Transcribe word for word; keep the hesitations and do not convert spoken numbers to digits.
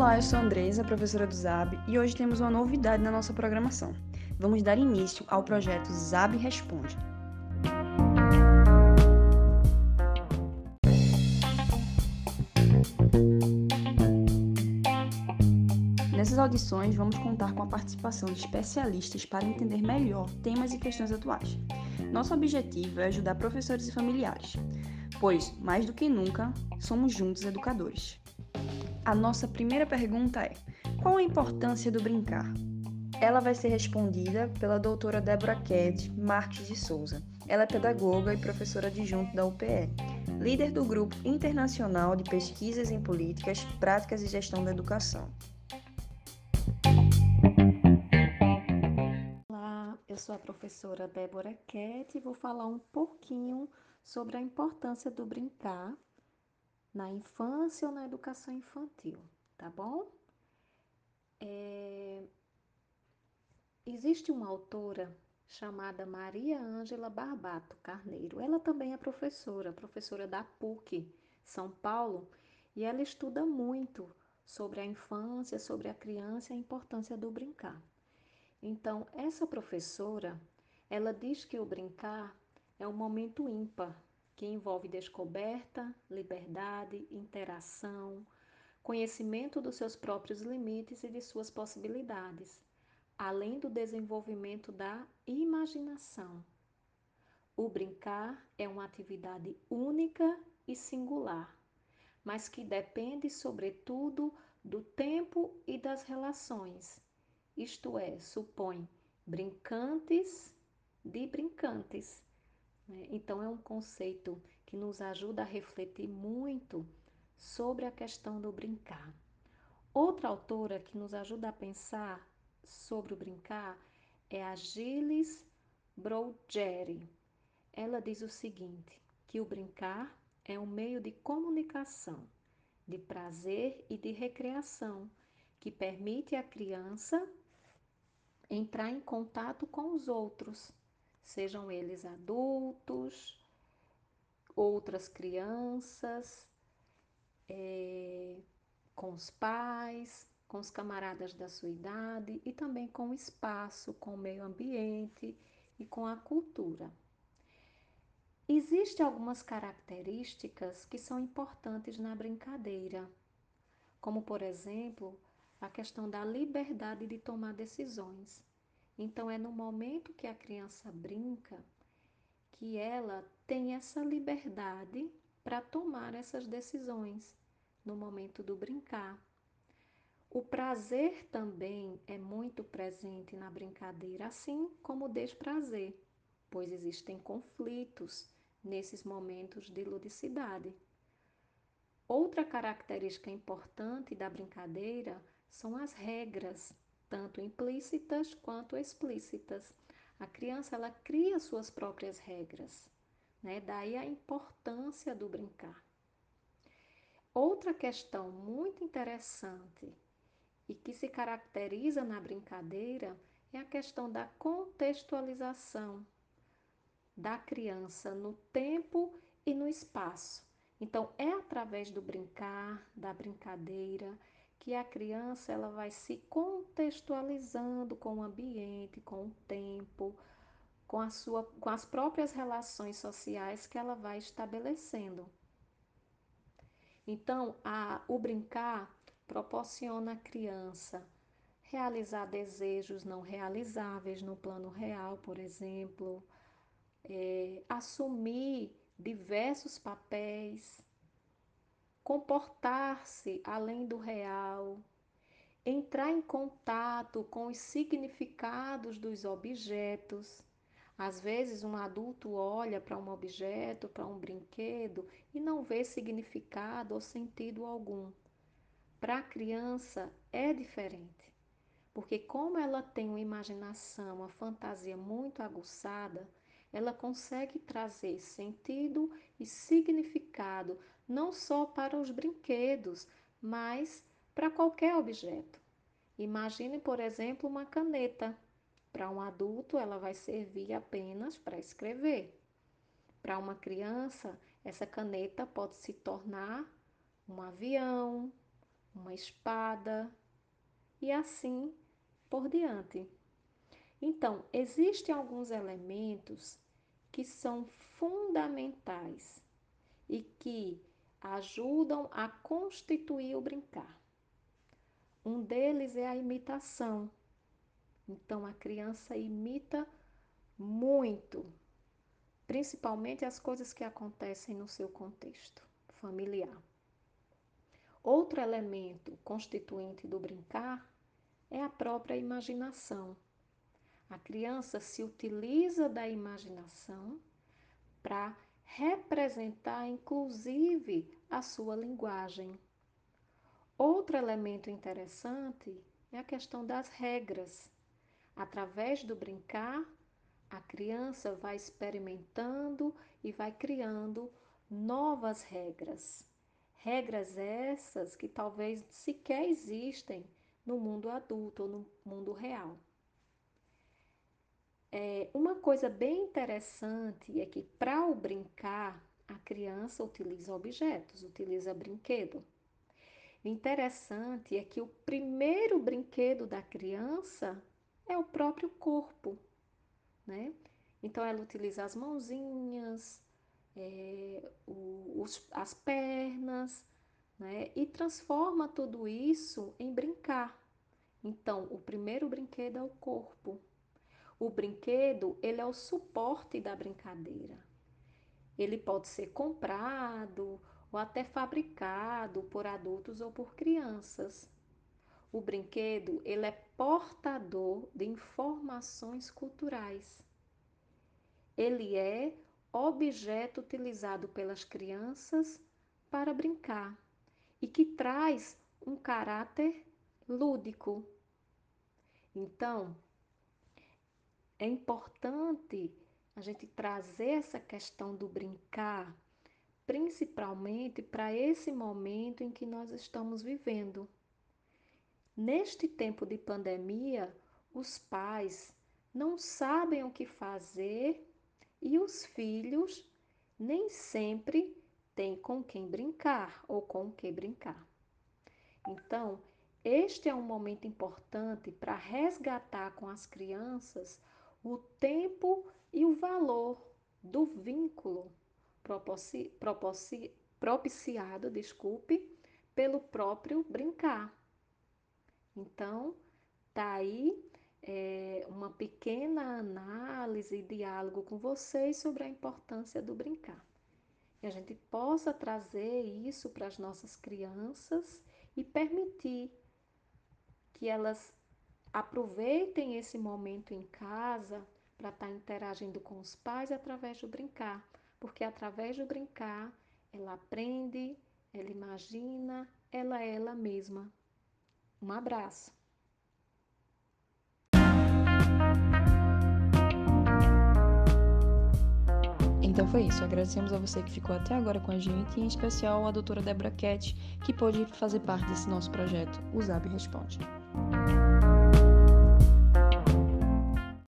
Olá, eu sou a Andresa, professora do ZAB, e hoje temos uma novidade na nossa programação. Vamos dar início ao projeto ZAB Responde. Nessas audições, vamos contar com a participação de especialistas para entender melhor temas e questões atuais. Nosso objetivo é ajudar professores e familiares, pois, mais do que nunca, somos juntos educadores. A nossa primeira pergunta é: qual a importância do brincar? Ela vai ser respondida pela doutora Débora Ked Marques de Souza. Ela é pedagoga e professora adjunta da U P E, líder do Grupo Internacional de Pesquisas em Políticas, Práticas e Gestão da Educação. Olá, eu sou a professora Débora Ked e vou falar um pouquinho sobre a importância do brincar na infância ou na educação infantil, tá bom? É... Existe uma autora chamada Maria Ângela Barbato Carneiro. Ela também é professora, professora da PUC São Paulo, e ela estuda muito sobre a infância, sobre a criança e a importância do brincar. Então, essa professora, ela diz que o brincar é um momento ímpar, que envolve descoberta, liberdade, interação, conhecimento dos seus próprios limites e de suas possibilidades, além do desenvolvimento da imaginação. O brincar é uma atividade única e singular, mas que depende, sobretudo, do tempo e das relações. Isto é, supõe brincantes de brincantes. Né? Então, é um conceito que nos ajuda a refletir muito sobre a questão do brincar. Outra autora que nos ajuda a pensar sobre o brincar é a Gilles Brougeri. Ela diz o seguinte, que o brincar é um meio de comunicação, de prazer e de recreação, que permite à criança entrar em contato com os outros, sejam eles adultos, outras crianças, é, com os pais, com os camaradas da sua idade e também com o espaço, com o meio ambiente e com a cultura. Existem algumas características que são importantes na brincadeira, como, por exemplo, a questão da liberdade de tomar decisões. Então, é no momento que a criança brinca que ela tem essa liberdade para tomar essas decisões, no momento do brincar. O prazer também é muito presente na brincadeira, assim como o desprazer, pois existem conflitos nesses momentos de ludicidade. Outra característica importante da brincadeira são as regras, tanto implícitas quanto explícitas. A criança ela cria suas próprias regras, né? Daí a importância do brincar. Outra questão muito interessante e que se caracteriza na brincadeira é a questão da contextualização da criança no tempo e no espaço. Então, é através do brincar, da brincadeira, que a criança ela vai se contextualizando com o ambiente, com o tempo, com, a sua, com as próprias relações sociais que ela vai estabelecendo. Então, a, o brincar proporciona à criança realizar desejos não realizáveis no plano real, por exemplo, é, assumir diversos papéis, comportar-se além do real, entrar em contato com os significados dos objetos. Às vezes, um adulto olha para um objeto, para um brinquedo e não vê significado ou sentido algum. Para a criança é diferente, porque, como ela tem uma imaginação, uma fantasia muito aguçada, ela consegue trazer sentido e significado não só para os brinquedos, mas para qualquer objeto. Imagine, por exemplo, uma caneta. Para um adulto, ela vai servir apenas para escrever. Para uma criança, essa caneta pode se tornar um avião, uma espada e assim por diante. Então, existem alguns elementos que são fundamentais e que ajudam a constituir o brincar. Um deles é a imitação. Então, a criança imita muito, principalmente as coisas que acontecem no seu contexto familiar. Outro elemento constituinte do brincar é a própria imaginação. A criança se utiliza da imaginação para representar, inclusive, a sua linguagem. Outro elemento interessante é a questão das regras. Através do brincar, a criança vai experimentando e vai criando novas regras. Regras essas que talvez sequer existem no mundo adulto ou no mundo real. É, uma coisa bem interessante é que para o brincar, a criança utiliza objetos, utiliza brinquedo. O interessante é que o primeiro brinquedo da criança é o próprio corpo, né? Então, ela utiliza as mãozinhas, é, o, os, as pernas, né? E transforma tudo isso em brincar. Então, o primeiro brinquedo é o corpo. O brinquedo, ele é o suporte da brincadeira. Ele pode ser comprado ou até fabricado por adultos ou por crianças. O brinquedo, ele é portador de informações culturais. Ele é objeto utilizado pelas crianças para brincar e que traz um caráter lúdico. Então, é importante a gente trazer essa questão do brincar, principalmente para esse momento em que nós estamos vivendo. Neste tempo de pandemia, os pais não sabem o que fazer e os filhos nem sempre têm com quem brincar ou com o que brincar. Então, este é um momento importante para resgatar com as crianças o tempo e o valor do vínculo propoci, propoci, propiciado, desculpe, pelo próprio brincar. Então, tá aí é, uma pequena análise e diálogo com vocês sobre a importância do brincar. Que a gente possa trazer isso para as nossas crianças e permitir que elas aproveitem esse momento em casa para estar interagindo com os pais através do brincar, porque através do brincar ela aprende, ela imagina, ela é ela mesma. Um abraço! Então foi isso, agradecemos a você que ficou até agora com a gente, e em especial a doutora Débora Cat, que pôde fazer parte desse nosso projeto, o Zab Responde.